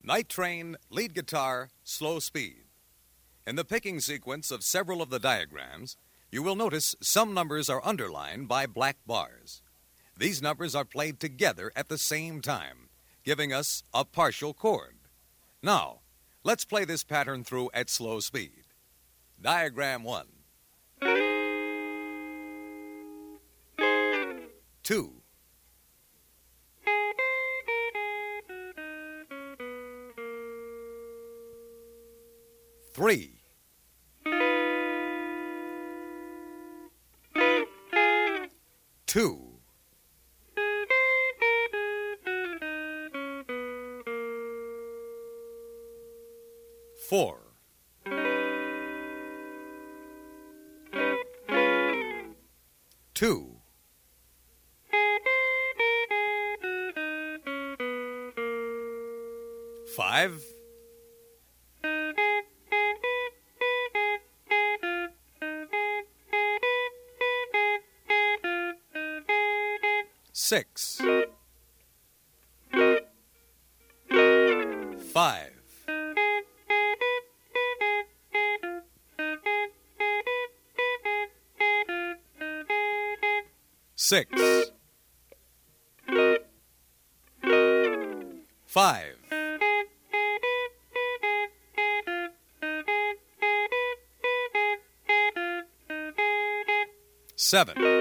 Night Train, lead guitar, slow speed. In the picking sequence of several of the diagrams, you will notice some numbers are underlined by black bars. These numbers are played together at the same time, giving us a partial chord. Now, let's play this pattern through at slow speed. Diagram 1. 2. 3. 2. 4. 2. 5. 6. 5. 6. 5. 7.